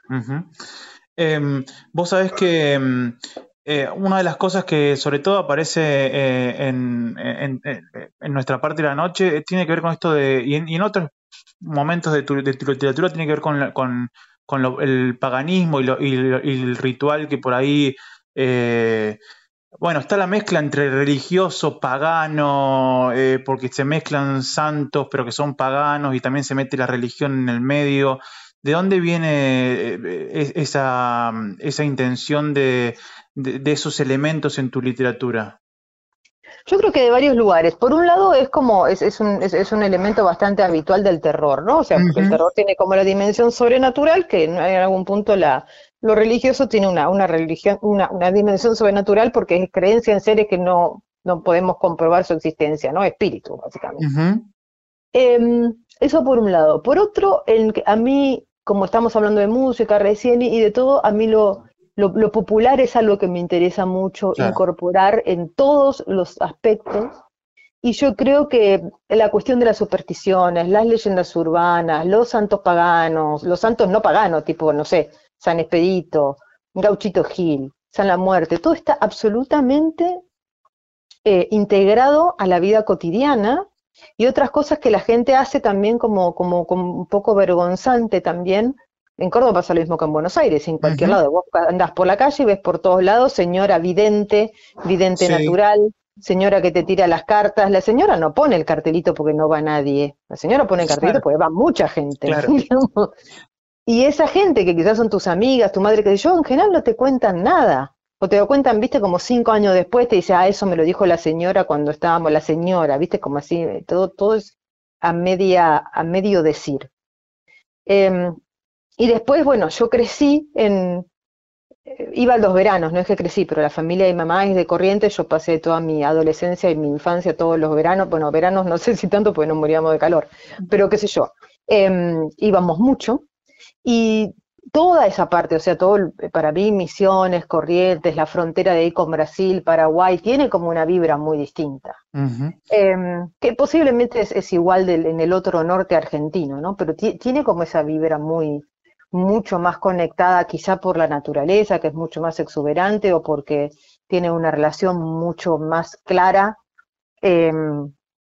Ujú. Vos sabés que una de las cosas que sobre todo aparece en nuestra parte de la noche tiene que ver con esto y en otros momentos de tu literatura tiene que ver con el paganismo y el ritual que por ahí, eh, bueno, está la mezcla entre religioso, pagano, porque se mezclan santos, pero que son paganos, y también se mete la religión en el medio. ¿De dónde viene esa intención de esos elementos en tu literatura? Yo creo que de varios lugares. Por un lado es como, es un elemento bastante habitual del terror, ¿no? O sea, porque el Ujú, terror tiene como la dimensión sobrenatural, que en algún punto lo religioso tiene una religión, una dimensión sobrenatural porque es creencia en seres que no podemos comprobar su existencia, ¿no? Espíritu, básicamente. ujú, Eso por un lado. Por otro, a mí, como estamos hablando de música recién y de todo, a mí lo popular es algo que me interesa mucho claro. incorporar en todos los aspectos. Y yo creo que la cuestión de las supersticiones, las leyendas urbanas, los santos paganos, los santos no paganos, tipo, no sé, San Expedito, Gauchito Gil, San La Muerte, todo está absolutamente integrado a la vida cotidiana y otras cosas que la gente hace también como un poco vergonzante también. En Córdoba pasa lo mismo que en Buenos Aires, en cualquier Ujú, lado. Vos andás por la calle y ves por todos lados señora vidente, vidente sí, natural, señora que te tira las cartas. La señora no pone el cartelito porque no va nadie. La señora pone el cartelito claro, porque va mucha gente. claro. Digamos. Y esa gente que quizás son tus amigas, tu madre, que yo, en general no te cuentan nada. O te lo cuentan, viste, como 5 años después, te dice, ah, eso me lo dijo la señora cuando estábamos, la señora, viste, como así, todo es a medio decir. Eh, y después, bueno, yo crecí iba a los veranos, no es que crecí, pero la familia de mi mamá es de Corrientes, yo pasé toda mi adolescencia y mi infancia todos los veranos, bueno, veranos no sé si tanto porque nos moríamos de calor, pero qué sé yo, íbamos mucho. Y toda esa parte, o sea, para mí Misiones, Corrientes, la frontera de ahí con Brasil, Paraguay, tiene como una vibra muy distinta. Ujú. Que posiblemente es igual en el otro norte argentino, ¿no? Pero tiene como esa vibra mucho más conectada, quizá por la naturaleza, que es mucho más exuberante, o porque tiene una relación mucho más clara. em,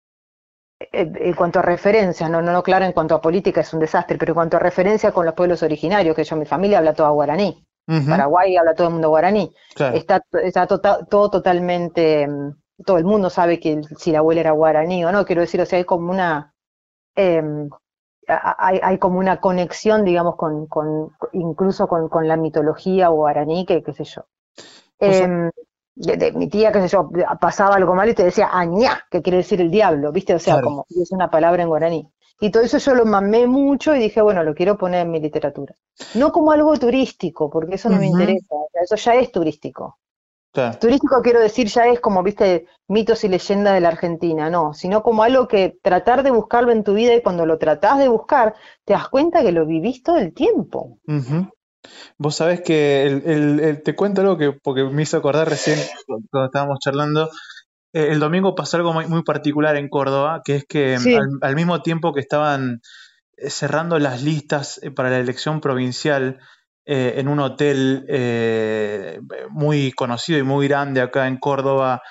en cuanto a referencias, no claro, en cuanto a política es un desastre, pero en cuanto a referencia con los pueblos originarios, que yo, mi familia habla toda guaraní, Ujú, Paraguay habla todo el mundo guaraní, claro. todo totalmente, todo el mundo sabe que si la abuela era guaraní o no, quiero decir, o sea, hay como eh, hay como una conexión, digamos, incluso con la mitología guaraní, que qué sé yo. Vos Eh, de mi tía, qué sé yo, pasaba algo mal y te decía añá, que quiere decir el diablo, ¿viste? O sea, claro. como y es una palabra en guaraní. Y todo eso yo lo mamé mucho y dije, bueno, lo quiero poner en mi literatura. No como algo turístico, porque eso no me Ujú, interesa, o sea, eso ya es turístico. claro. Turístico quiero decir ya es como, viste, mitos y leyendas de la Argentina, no, sino como algo que tratar de buscarlo en tu vida y cuando lo tratás de buscar, te das cuenta que lo vivís todo el tiempo. Ujú. Vos sabés que te cuento algo que porque me hizo acordar recién cuando estábamos charlando. El domingo pasó algo muy particular en Córdoba, que es que Sí, al mismo tiempo que estaban cerrando las listas para la elección provincial en un hotel muy conocido y muy grande acá en Córdoba,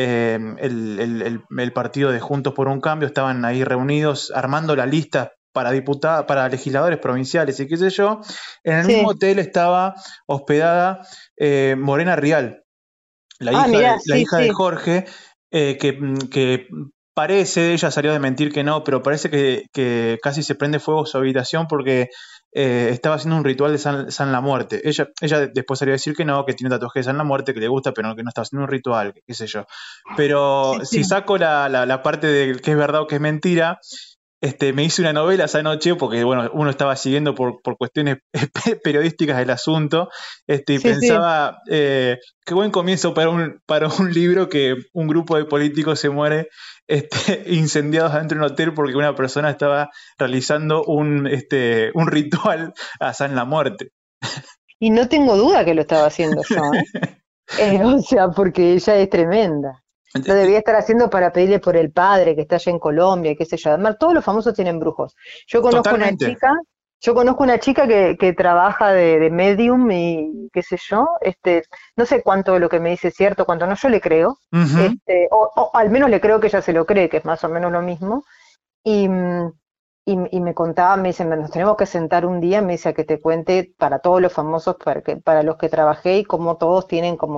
el partido de Juntos por un Cambio estaban ahí reunidos armando la lista para diputados, para legisladores provinciales y qué sé yo. En el mismo sí. hotel estaba hospedada Morena Rial, Ah, mirá, la sí, hija de sí. Jorge, que parece, ella salió de mentir que no, pero parece que casi se prende fuego su habitación porque estaba haciendo un ritual de San la Muerte. Ella después salió a decir que no, que tiene un tatuaje de San la Muerte, que le gusta, pero que no estaba haciendo un ritual, qué sé yo. Pero Sí, si sí. saco la parte de que es verdad o que es mentira, me hice una novela esa noche porque, bueno, uno estaba siguiendo por cuestiones periodísticas el asunto, y Sí, sí. pensaba, qué buen comienzo para un libro que un grupo de políticos se muere incendiados adentro de un hotel porque una persona estaba realizando un ritual a San la Muerte. Y no tengo duda que lo estaba haciendo yo, ¿eh? O sea, porque ella es tremenda. Lo debía estar haciendo para pedirle por el padre que está allá en Colombia, qué sé yo. Además, todos los famosos tienen brujos. Yo conozco una Totalmente. chica, Yo conozco una chica que trabaja de medium y qué sé yo, no sé cuánto de lo que me dice es cierto, cuánto no, yo le creo, Ujú. o al menos le creo que ella se lo cree, que es más o menos lo mismo, y, y me contaba, me dice, nos tenemos que sentar un día, me dice, a que te cuente para todos los famosos, para los que trabajé y cómo todos tienen como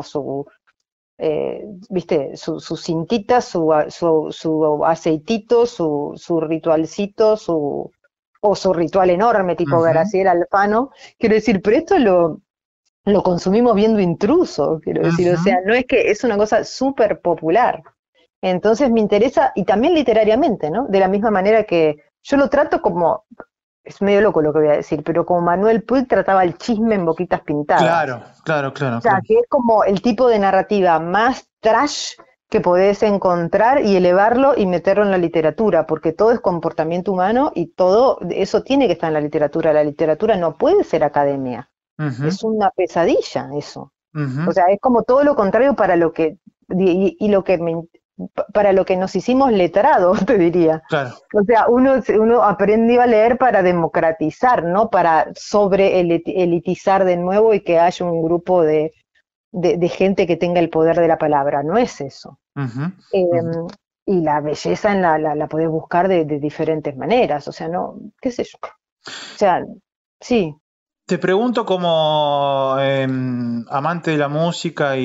viste, su cintita, su aceitito, su ritualcito, o su ritual enorme, tipo Ujú. Graciela Alfano. Quiero decir, pero esto lo consumimos viendo Intruso, quiero decir, o sea, Ujú. no es que es una cosa súper popular. Entonces me interesa, y también literariamente, ¿no? De la misma manera que yo lo trato como, es medio loco lo que voy a decir, pero como Manuel Puig trataba el chisme en Boquitas Pintadas. Claro, claro, claro, O sea, claro. que es como el tipo de narrativa más trash que podés encontrar y elevarlo y meterlo en la literatura, porque todo es comportamiento humano y todo eso tiene que estar en la literatura. La literatura no puede ser academia, Ujú. es una pesadilla eso. O Ujú. sea, es como todo lo contrario para lo que y lo que para lo que nos hicimos letrados, te diría. Claro. O sea, uno aprendió a leer para democratizar, no para sobre elitizar de nuevo y que haya un grupo de gente que tenga el poder de la palabra. No es eso. Ujú. Eh, Ujú. y la belleza la podés buscar de diferentes maneras. O sea, no, qué sé yo. O sea, sí. Te pregunto como amante de la música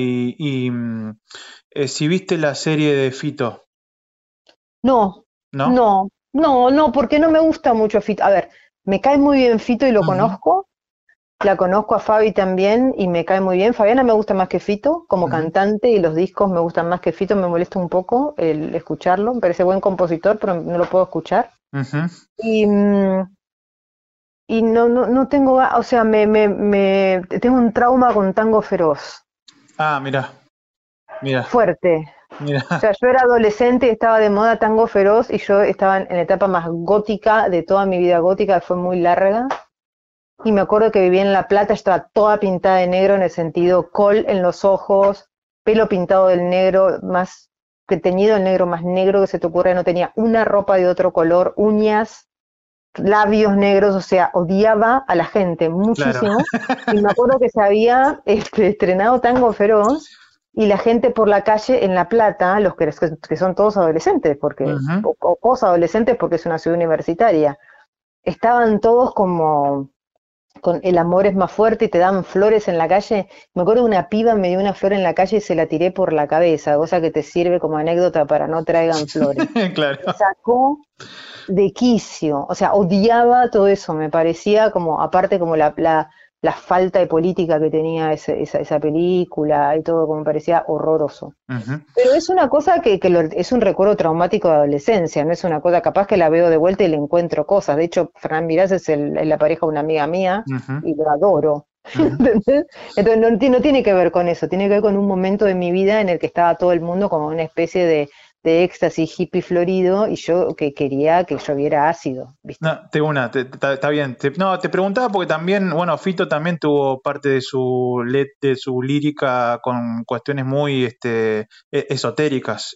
si viste la serie de Fito, No, ¿no? no, porque no me gusta mucho Fito. A ver, me cae muy bien Fito y lo Ujú. conozco. La conozco a Fabi también y me cae muy bien. Fabiana me gusta más que Fito como Ujú. cantante y los discos me gustan más que Fito. Me molesta un poco el escucharlo. Me parece buen compositor, pero no lo puedo escuchar. Ujú. Y, y no tengo, o sea, tengo un trauma con Tango Feroz, Ah, mira, mira, fuerte. mira. O sea, yo era adolescente y estaba de moda Tango Feroz y yo estaba en la etapa más gótica de toda mi vida gótica, que fue muy larga. Y me acuerdo que vivía en La Plata, estaba toda pintada de negro en el sentido col en los ojos, pelo pintado del negro, más que teñido el negro más negro que se te ocurra, no tenía una ropa de otro color, uñas, labios negros, o sea, odiaba a la gente Claro. muchísimo. Y me acuerdo que se había estrenado Tango Feroz y la gente por la calle en La Plata, que son todos adolescentes, Ujú. o posadolescentes porque es una ciudad universitaria, estaban todos como con el amor es más fuerte y te dan flores en la calle. Me acuerdo de una piba me dio una flor en la calle y se la tiré por la cabeza, cosa que te sirve como anécdota para no traigan flores. Claro. Me sacó de quicio, o sea, odiaba todo eso, me parecía como, aparte como la falta de política que tenía esa película y todo, como me parecía horroroso. Ujú. Pero es una cosa es un recuerdo traumático de adolescencia, no es una cosa, capaz que la veo de vuelta y le encuentro cosas. De hecho, Fran Mirás es la pareja de una amiga mía Ujú. y lo adoro. Ujú. ¿Entendés? Entonces no tiene que ver con eso, tiene que ver con un momento de mi vida en el que estaba todo el mundo como una especie de éxtasis hippie florido y yo que quería que lloviera ácido, ¿viste? No, está bien. No, te preguntaba porque también, bueno, Fito también tuvo parte de de su lírica con cuestiones muy esotéricas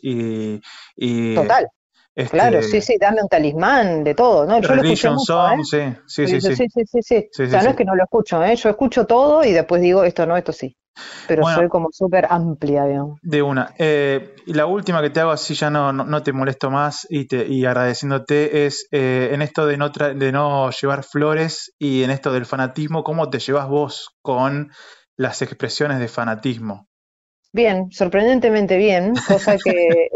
y Total, claro, sí, este sí, dame un talismán, de todo, ¿no? Yo lo escuché Religion mucho, Song, ¿eh? sí, sí, sí, Sí, sí, sí, sí, sí, sí. O sí, sí, sea, no es sí. que no lo escucho, ¿eh? Yo escucho todo y después digo, esto no, esto sí. Pero soy Bueno, como súper amplia, digamos. de una. Y la última que te hago, así ya no te molesto más y agradeciéndote, es en esto de no llevar flores y en esto del fanatismo, ¿cómo te llevas vos con las expresiones de fanatismo? Bien, sorprendentemente bien, cosa que,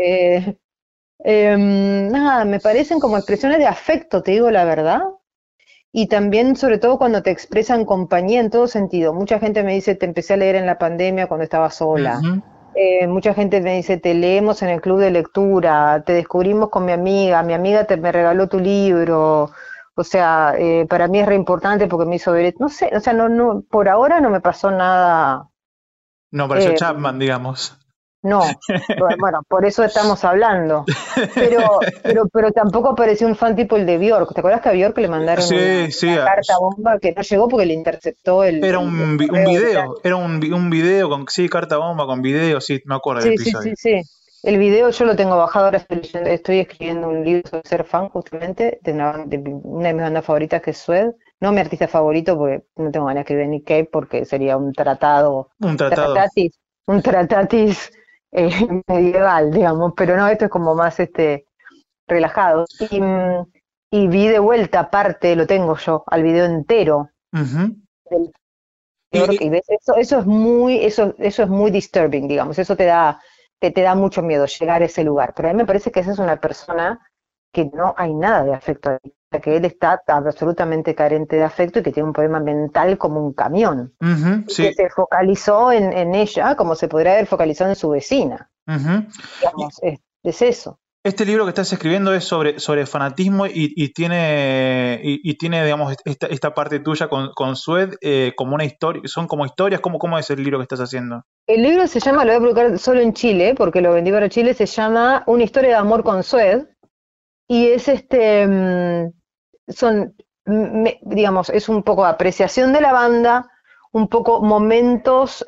nada, me parecen como expresiones de afecto, te digo la verdad. Y también, sobre todo, cuando te expresan compañía en todo sentido. Mucha gente me dice, te empecé a leer en la pandemia cuando estaba sola. Ujú. Mucha gente me dice, te leemos en el club de lectura, te descubrimos con mi amiga me regaló tu libro. O sea, para mí es re importante porque me hizo ver, no sé, o sea, por ahora no me pasó nada. No pareció eh, Chapman, digamos. no, bueno, por eso estamos hablando. Pero tampoco apareció un fan tipo el de Bjork. ¿Te acuerdas que a Bjork le mandaron Sí, una sí, carta bomba que no llegó porque le interceptó era el un correo video, británico? era un video con, sí, carta bomba con video, sí, me acuerdo del Sí, sí, sí, episodio. sí. El video yo lo tengo bajado, ahora estoy escribiendo un libro sobre ser fan justamente de una de mis bandas favoritas que es Suede. no mi artista favorito, porque no tengo ganas de escribir Nick Cave, porque sería un tratado, Un tratado. tratatis, un tratatis medieval, digamos, pero no, esto es como más relajado. Y vi de vuelta parte, lo tengo yo, al video entero Ujú. del Y, York, y ves, eso es muy disturbing, digamos, eso te da mucho miedo llegar a ese lugar. Pero a mí me parece que esa es una persona que no hay nada de afecto ahí, que él está absolutamente carente de afecto y que tiene un problema mental como un camión, ujú, y que sí. se focalizó en ella como se podría haber focalizado en su vecina, Ujú. Y digamos, es eso. este libro que estás escribiendo es sobre fanatismo y tiene, digamos, esta parte tuya con Sued como una historia, son como historias, ¿cómo es el libro que estás haciendo? El libro se llama, lo voy a publicar solo en Chile, porque lo vendí para Chile, se llama Una historia de amor con Sued, y es son, digamos, es un poco apreciación de la banda, un poco momentos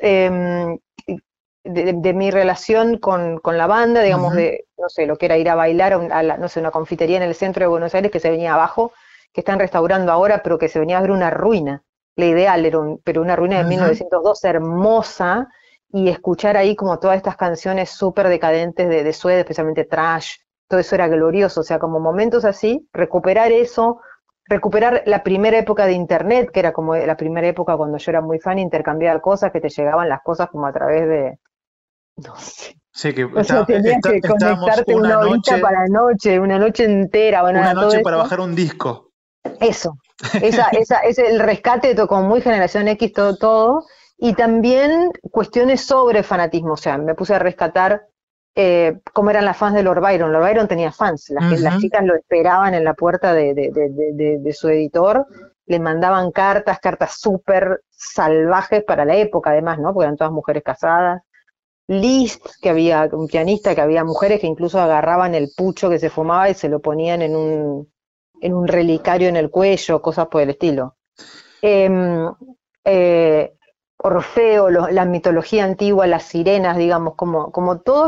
de mi relación con la banda, digamos, Ujú, de, no sé, lo que era ir a bailar no sé, una confitería en el centro de Buenos Aires que se venía abajo, que están restaurando ahora, pero que se venía a ver una ruina. La ideal era pero una ruina de ujú. 1902 hermosa, y escuchar ahí como todas estas canciones súper decadentes de Suede, especialmente Trash, todo eso era glorioso, o sea, como momentos así, recuperar eso, recuperar la primera época de internet, que era como la primera época cuando yo era muy fan, intercambiar cosas, que te llegaban las cosas como a través de, no sé, Sí, que o sea, tenías que estábamos conectarte una horita para la noche, una noche entera, bueno, una nada, todo noche para eso, bajar un disco. eso, es el rescate de como muy generación X, todo, y también cuestiones sobre fanatismo, o sea, me puse a rescatar cómo eran las fans de Lord Byron. Lord Byron tenía fans, las Ujú. chicas lo esperaban en la puerta de su editor, le mandaban cartas súper salvajes para la época, además, ¿no? Porque eran todas mujeres casadas. Liszt, que había un pianista, que había mujeres que incluso agarraban el pucho que se fumaba y se lo ponían en un relicario en el cuello, cosas por el estilo. Eh, eh, Orfeo, la mitología antigua, las sirenas, digamos, como todos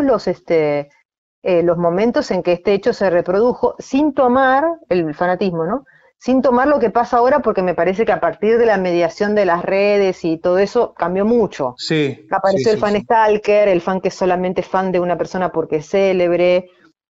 los momentos en que este hecho se reprodujo, sin tomar el fanatismo, ¿no? Sin tomar lo que pasa ahora, porque me parece que a partir de la mediación de las redes y todo eso cambió mucho. Sí, sí, Apareció el sí, fan sí. stalker, el fan que es solamente fan de una persona porque es célebre.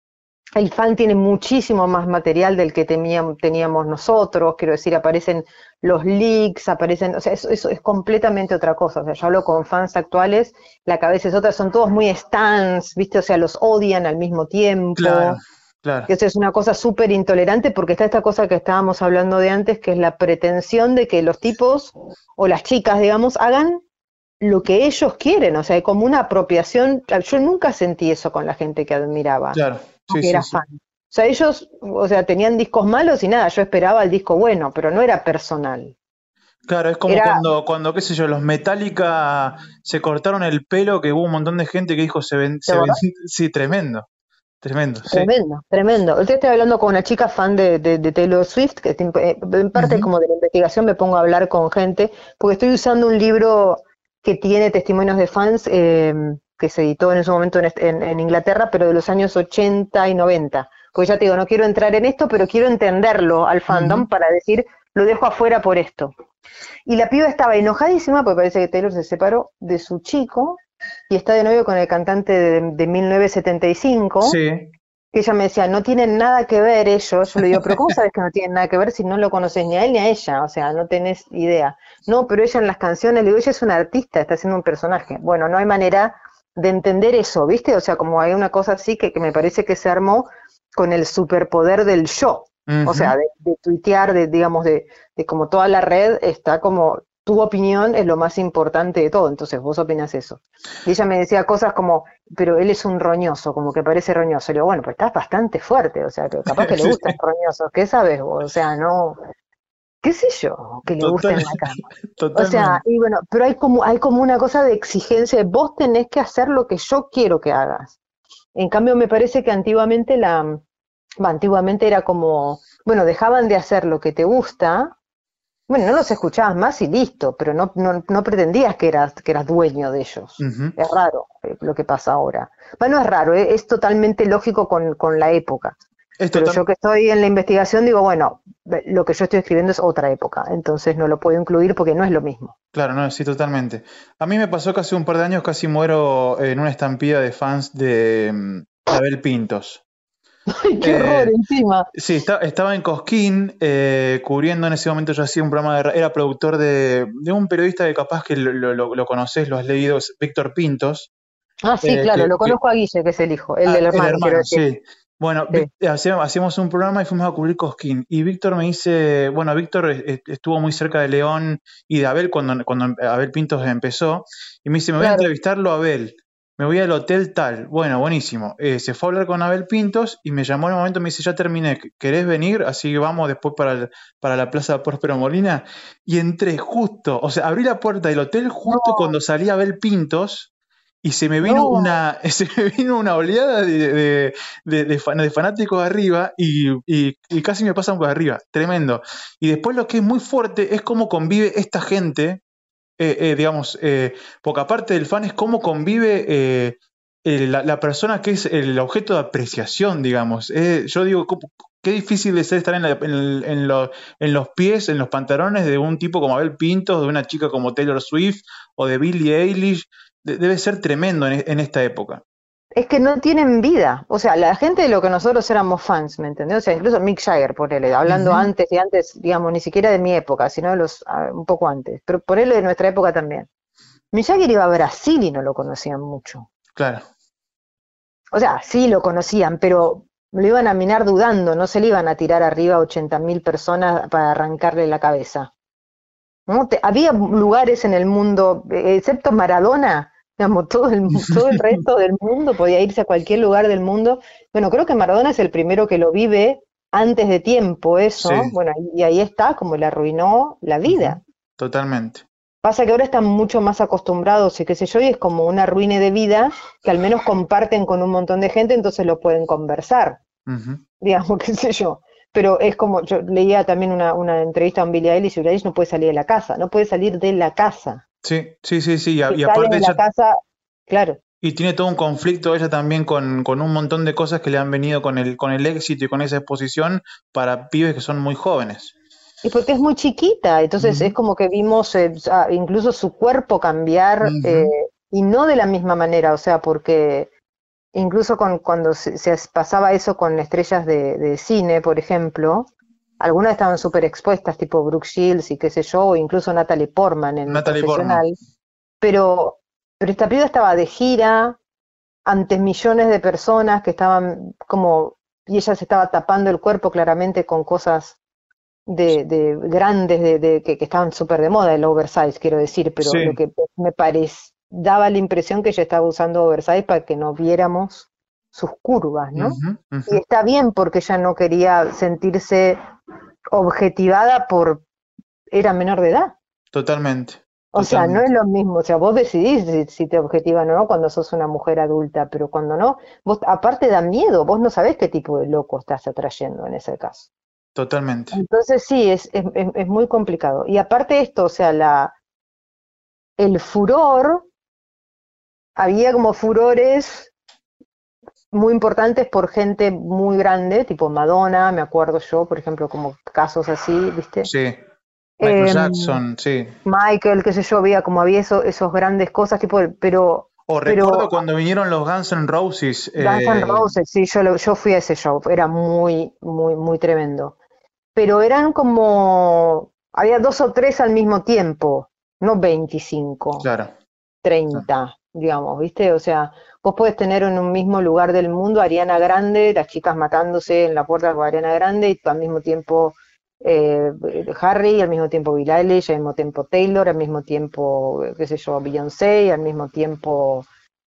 El fan tiene muchísimo más material del que teníamos nosotros, quiero decir, aparecen los leaks, aparecen, o sea, eso es completamente otra cosa. O sea, yo hablo con fans actuales, la cabeza es otra, son todos muy stans, ¿viste? O sea, los odian al mismo Claro, tiempo. claro. Y eso es una cosa súper intolerante, porque está esta cosa que estábamos hablando de antes, que es la pretensión de que los tipos o las chicas, digamos, hagan lo que ellos quieren, o sea, como una apropiación. Yo nunca sentí eso con la gente que admiraba, Claro, o sí, que sí, era sí. fan. O sea, ellos, o sea, tenían discos malos y nada, yo esperaba el disco bueno, pero no era personal. Claro, es como Era qué sé yo, los Metallica se cortaron el pelo, que hubo un montón de gente que dijo ¿te acordás? sí, tremendo, tremendo, sí. Tremendo, tremendo. Hoy estoy hablando con una chica fan de Taylor Swift, que en parte Ujú. como de la investigación me pongo a hablar con gente, porque estoy usando un libro que tiene testimonios de fans, que se editó en ese momento en Inglaterra, pero de los años 80 y 90. Porque ya te digo, no quiero entrar en esto, pero quiero entenderlo al Ujú. fandom para decir, lo dejo afuera por esto. Y la piba estaba enojadísima porque parece que Taylor se separó de su chico y está de novio con el cantante de 1975, Sí, que ella me decía, no tienen nada que ver ellos. Yo le digo, pero ¿cómo sabes que no tienen nada que ver si no lo conoces ni a él ni a ella? O sea, no tenés idea. No, pero ella en las canciones, le digo, ella es una artista, está haciendo un personaje. Bueno, no hay manera de entender eso, ¿viste? O sea, como hay una cosa así que me parece que se armó con el superpoder del yo. O ujú. sea, de tuitear, digamos, de como toda la red está como, tu opinión es lo más importante de todo, entonces vos opinas eso. Y ella me decía cosas como, pero él es un roñoso, como que parece roñoso. Le digo, bueno, pues estás bastante fuerte, o sea, que capaz que le Sí, gustan roñosos, ¿qué sabes vos? O sea, no, qué sé yo, que le gusta total, en la cama. O sea, totalmente. y bueno, pero hay como una cosa de exigencia, de vos tenés que hacer lo que yo quiero que hagas. En cambio, me parece que antiguamente era como, bueno, dejaban de hacer lo que te gusta, bueno, no los escuchabas más y listo, pero no pretendías que eras dueño de ellos. Ujú. Es raro lo que pasa ahora. Bueno, no es raro, es totalmente lógico con la época. Es Pero total, yo que estoy en la investigación digo, bueno, lo que yo estoy escribiendo es otra época, entonces no lo puedo incluir porque no es lo mismo. claro, no, sí, totalmente. A mí me pasó que hace un par de años casi muero en una estampida de fans de Abel Pintos. ¡Ay, qué horror Eh, encima! sí, estaba en Cosquín, cubriendo en ese momento, yo hacía un programa era productor de un periodista que capaz que lo conocés, lo has leído, es Víctor Pintos, Ah, sí, claro, lo que, conozco a Guille, que es el hijo, el ah, del el hermano, quiero hermano, decir. sí. Bueno, Sí, hacíamos un programa y fuimos a cubrir Cosquín. Y Víctor me dice, bueno, Víctor estuvo muy cerca de León y de Abel cuando Abel Pintos empezó. Y me dice, me voy a claro. entrevistarlo a Abel. Me voy al hotel tal. Bueno, buenísimo. Se fue a hablar con Abel Pintos y me llamó en un momento y me dice, ya terminé, ¿querés venir? Así que vamos después para la Plaza Próspero Molina. Y entré justo, o sea, abrí la puerta del hotel justo No, cuando salía Abel Pintos y no, se me vino una oleada de fanáticos arriba y casi me pasan por arriba, tremendo. Y después lo que es muy fuerte es cómo convive esta gente, digamos, porque aparte del fan es cómo convive la persona que es el objeto de apreciación, digamos. Yo digo, qué difícil de ser estar en los pies, en los pantalones de un tipo como Abel Pintos, de una chica como Taylor Swift o de Billie Eilish. Debe ser tremendo en esta época. es que no tienen vida. O sea, la gente de lo que nosotros éramos fans, ¿me entendés? O sea, incluso Mick Jagger, ponele, hablando Ujú, antes y antes, digamos, ni siquiera de mi época, sino de un poco antes, pero ponele de nuestra época también. Mick Jagger iba a Brasil y no lo conocían mucho. claro, O sea, sí lo conocían, pero lo iban a minar dudando, no se le iban a tirar arriba a 80.000 personas para arrancarle la cabeza. ¿No? Había lugares en el mundo, excepto Maradona, digamos, todo el resto del mundo podía irse a cualquier lugar del mundo. Bueno, creo que Maradona es el primero que lo vive antes de tiempo eso, sí, bueno, y ahí está, como le arruinó la ujú, vida. totalmente. Pasa que ahora están mucho más acostumbrados y qué sé yo, y es como una ruina de vida que al menos comparten con un montón de gente, entonces lo pueden conversar, Ujú. digamos, qué sé yo. Pero es como, yo leía también una entrevista a un Billie Eilish y Billie Eilish no puede salir de la casa, no puede salir de la casa. Sí, sí, sí, sí. Si Y sale aparte de la ella, casa, claro, y tiene todo un conflicto ella también con un montón de cosas que le han venido con el éxito y con esa exposición para pibes que son muy jóvenes. y porque es muy chiquita, entonces es Ujú, como que vimos incluso su cuerpo cambiar ujú, y no de la misma manera, o sea, porque incluso cuando se pasaba eso con estrellas de cine, por ejemplo, algunas estaban súper expuestas, tipo Brooke Shields y qué sé yo, o incluso Natalie Portman en Natalie Portman. Profesional, pero, pero esta piba estaba de gira ante millones de personas que estaban como, y ella se estaba tapando el cuerpo claramente con cosas de grandes, que estaban súper de moda, el oversize, quiero decir, pero lo Sí. que me parece, daba la impresión que ella estaba usando oversize para que no viéramos sus curvas, ¿no? Ujú, ujú, Y está bien porque ella no quería sentirse objetivada por, era menor de edad. totalmente, O sea, no es totalmente. lo mismo, o sea, vos decidís si te objetivan o no cuando sos una mujer adulta, pero cuando no, vos aparte da miedo, vos no sabés qué tipo de loco estás atrayendo en ese caso. Totalmente. Entonces sí, es muy complicado. Y aparte de esto, o sea, el furor, había como furores muy importantes por gente muy grande, tipo Madonna, me acuerdo yo, por ejemplo, como casos así, ¿viste? Sí. Michael Eh, Jackson, sí. Michael, qué sé yo, había esos grandes cosas, tipo, O recuerdo pero cuando vinieron los Guns N' Roses. Guns N' Roses, sí, yo fui a ese show, era muy, muy, muy tremendo. Pero eran como, había dos o tres al mismo tiempo, no 25, Claro. 30, digamos, ¿viste? O sea, vos podés tener en un mismo lugar del mundo Ariana Grande, las chicas matándose en la puerta con Ariana Grande, y al mismo tiempo Harry, al mismo tiempo Billie Eilish, al mismo tiempo Taylor, al mismo tiempo, qué sé yo, Beyoncé, al mismo tiempo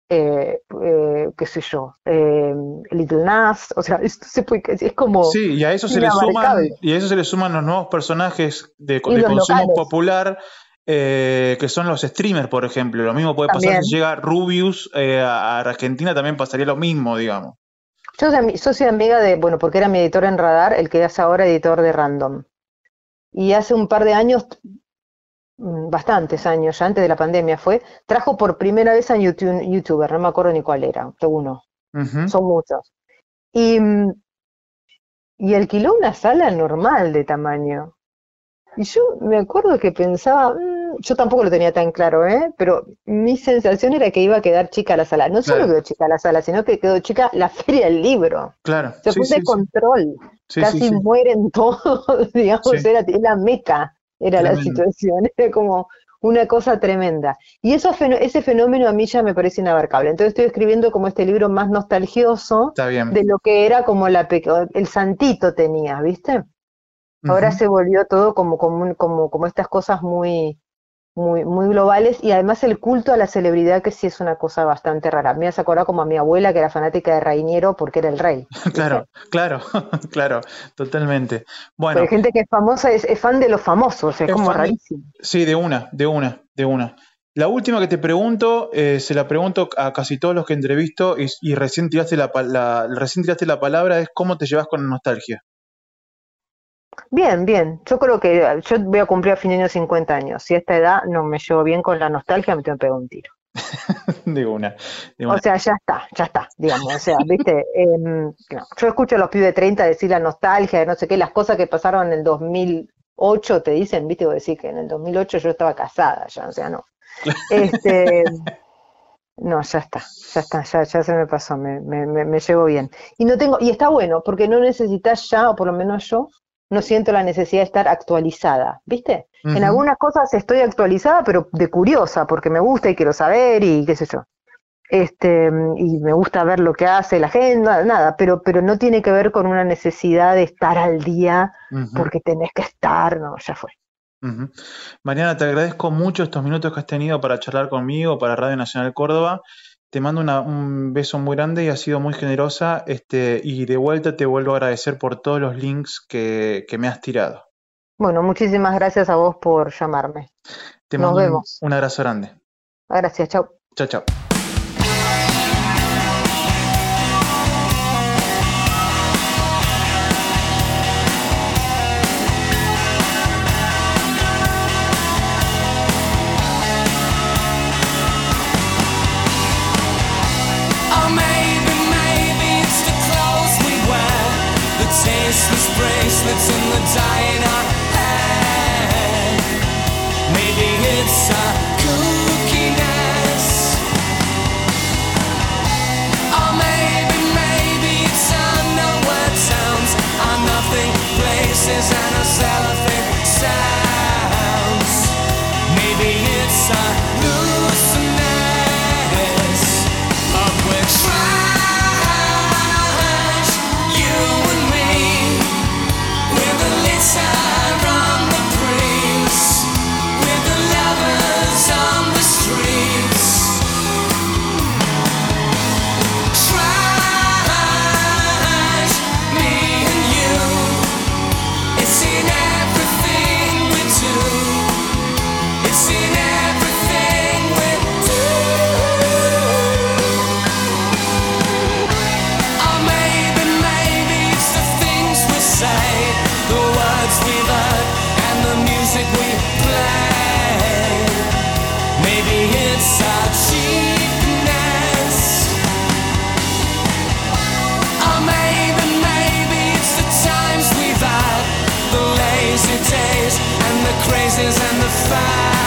qué sé yo, Little Nas, o sea, es como Sí, y a eso se le inabarcable. suman, y a eso se le suman los nuevos personajes Y de los consumo locales popular, que son los streamers, por ejemplo. Lo mismo puede pasar si también. llega Rubius a Argentina, también pasaría lo mismo, digamos. Soy amiga de, bueno, porque era mi editor en Radar, el que es ahora editor de Random. Y hace un par de años, bastantes años, ya antes de la pandemia fue, trajo por primera vez a un youtuber, no me acuerdo ni cuál era, uno, Ujú, son muchos. Y y alquiló una sala normal de tamaño. Y yo me acuerdo que pensaba, yo tampoco lo tenía tan claro, pero mi sensación era que iba a quedar chica la sala. No solo Claro, quedó chica la sala, sino que quedó chica la feria del libro. claro, Se sí, fue de sí, sí, control, sí, sí, casi sí, mueren todos, digamos, sí, era la meca, era la tremendo. situación, era como una cosa tremenda. Y ese fenómeno a mí ya me parece inabarcable. Entonces estoy escribiendo como este libro más nostalgioso Está bien. de lo que era como el santito tenía, ¿viste? Ahora Ujú. se volvió todo como estas cosas muy globales y además el culto a la celebridad que sí es una cosa bastante rara. Me hace acordar como a mi abuela que era fanática de Reiniero porque era el rey, ¿viste? Claro, claro, claro, totalmente. Pero Bueno, hay gente que es famosa, es fan de los famosos, es es como fan de... rarísimo. Sí, de una, de una, de una. La última que te pregunto, se la pregunto a casi todos los que entrevisto y recién tiraste recién tiraste la palabra, es cómo te llevas con la nostalgia. Bien, bien. Yo creo que yo voy a cumplir a fin de año 50 años. Si a esta edad no me llevo bien con la nostalgia, me tengo que pegar un tiro. De una, de O una. sea, ya está, digamos. O sea, viste, no, yo escucho a los pibes de 30 decir la nostalgia, de no sé qué, las cosas que pasaron en el 2008, te dicen, viste, vos decís que en el 2008 yo estaba casada, ya, o sea, no. Este, no, ya se me pasó, me llevo bien. Y no tengo, y está bueno, porque no necesitas ya, o por lo menos yo, no siento la necesidad de estar actualizada, ¿viste? En Ujú, algunas cosas estoy actualizada, pero de curiosa, porque me gusta y quiero saber y qué sé yo. Y me gusta ver lo que hace la gente, nada, pero no tiene que ver con una necesidad de estar al día ujú, porque tenés que estar, no, ya fue. ujú. Mariana, te agradezco mucho estos minutos que has tenido para charlar conmigo, para Radio Nacional Córdoba. Te mando un beso muy grande y has sido muy generosa. Y de vuelta te vuelvo a agradecer por todos los links que me has tirado. Bueno, muchísimas gracias a vos por llamarme. Te Nos mando vemos. un abrazo grande. Gracias, chau. Chao, chao. Or maybe it's the clothes we wear, the tasteless bracelets and the dye in our hair. Maybe it's our kookiness. Or maybe it's our nowhere towns, our nothing places and our cellophane sounds. Maybe it's our looseness. Up with trash, you and me, with the litter on the breeze, with the lovers on the streets. Trash, me and you, it's in everything we do. It's in everything we do. Or maybe it's the things we say, the words we've heard, and the music we play. Maybe it's our cheapness. Or maybe it's the times we've had, the lazy days and the crazies and the fads.